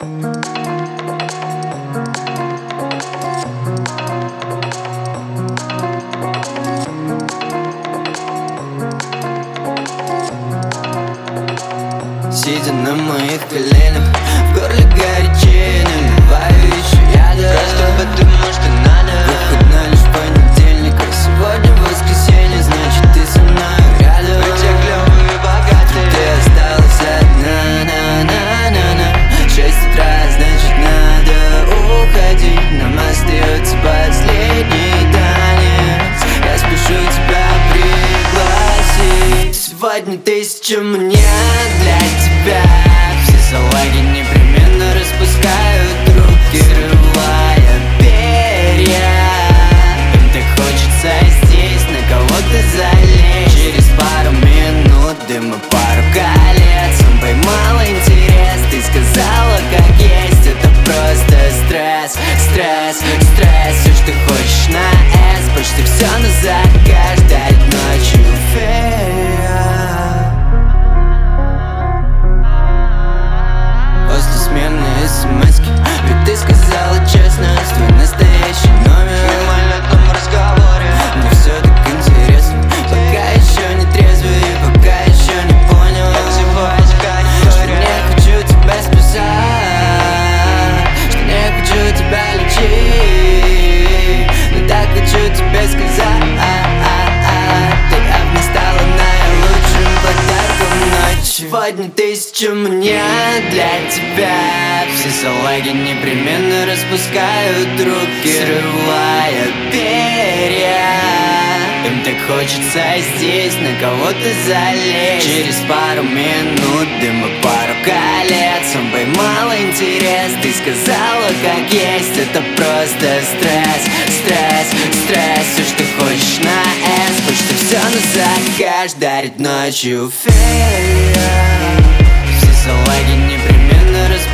Сидя на моих коленях, в горле горячее, наливаю еще яда. Просто потому что надо. Выходной лишь понедельник, а сегодня воскресенье, значит ты со мной рядом. Мы те клёвые богатые, ты осталась одна, на-на-на-на. 6 утра, значит надо уходить. Нам остается последний танец. Я спешу тебя пригласить. Сегодня 1000 мне для тебя. Все салаги непременно распускают руки, срывая перья. Им так хочется здесь на кого-то залезть. Через пару минут дыма, пару колец. Он поймал интерес, ты сказала как есть. Это просто стресс, стресс, стресс. Все, что хочешь на S, почти все на заказ. Дарит ночью фея. СМС-ки, ведь ты сказала честно, твой настоящий номер. В мимолетном разговоре мне все так интересно. Пока еще не трезвый, пока еще не понял, что не хочу тебя спасать, что не хочу тебя лечить, но так хочу тебе сказать: ты явно стала наилучшим подарком ночи. Сегодня 1000 мне для тебя. Все салаги непременно распускают руки, срывая перья. Им так хочется здесь на кого-то залезть. Через пару минут дыма, пару колец. Он поймал интерес, ты сказала как есть. Это просто стресс, стресс, стресс. Все, что хочешь на S, почти все на заказ. Дарит ночью фея. Все салаги непременно распускают